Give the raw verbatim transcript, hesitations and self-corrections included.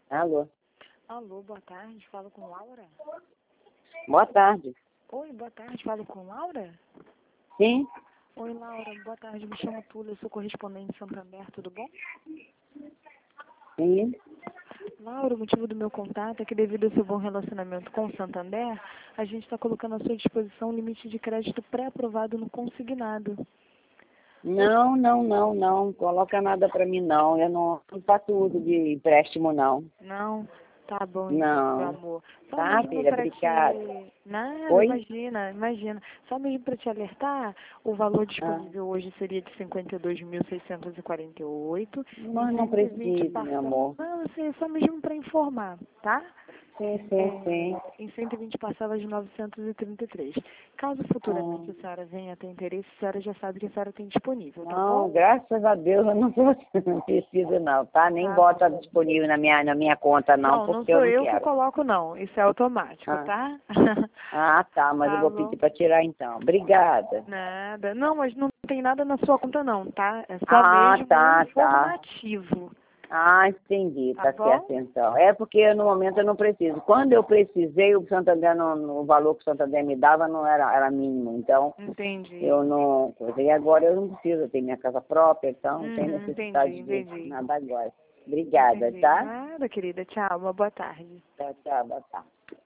Alô? Alô, boa tarde, falo com Laura? Boa tarde. Oi, boa tarde, falo com Laura? Sim? Oi, Laura, boa tarde, me chamo Túlia, eu sou correspondente de Santander, tudo bom? Sim. Laura, o motivo do meu contato é que devido ao seu bom relacionamento com o Santander, a gente está colocando à sua disposição um limite de crédito pré-aprovado no consignado. Não, não, não, não. Coloca nada pra mim, não. Eu não, não faço uso de empréstimo, não. Não? Tá bom, então, meu Não. amor. Só Tá, mesmo filha? para Obrigada. te... Nada, Oi? imagina, imagina. Só mesmo para te alertar, o valor Ah. disponível hoje seria de cinquenta e dois mil seiscentos e quarenta e oito. Mas Em não cento e vinte precisa, meu parcelas. amor. Não, assim, é só mesmo para informar, tá? Sim, sim, sim. É, em cento e vinte parcelas de novecentos e trinta e três. Caso Ah. futuramente a senhora venha a ter interesse, a senhora já sabe que a senhora tem disponível, tá Não, bom? graças a Deus eu não, vou, não preciso, não, tá? Nem Tá bota bom. disponível na minha, na minha conta, não, Não, não porque eu sou não eu que quero. coloco, não. Isso é automático, Ah, tá? ah tá, mas eu Tá vou bom. pedir pra tirar então. Obrigada. Nada. Não, mas não tem nada na sua conta não, tá? É só Ah, mesmo um tá, tá. informativo. Ah, entendi, Tá tá bom? certo então. É porque no momento eu não preciso. Quando eu precisei, o Santander, não, o valor que o Santander me dava não era, era mínimo. Então, Entendi. eu não. E agora eu não preciso, eu tenho minha casa própria, então não tem Uhum, entendi, necessidade de entendi. nada agora. Obrigada, Entendi. tá? Nada, querida. Tchau. Uma boa tarde. Tchau, tchau, boa tarde.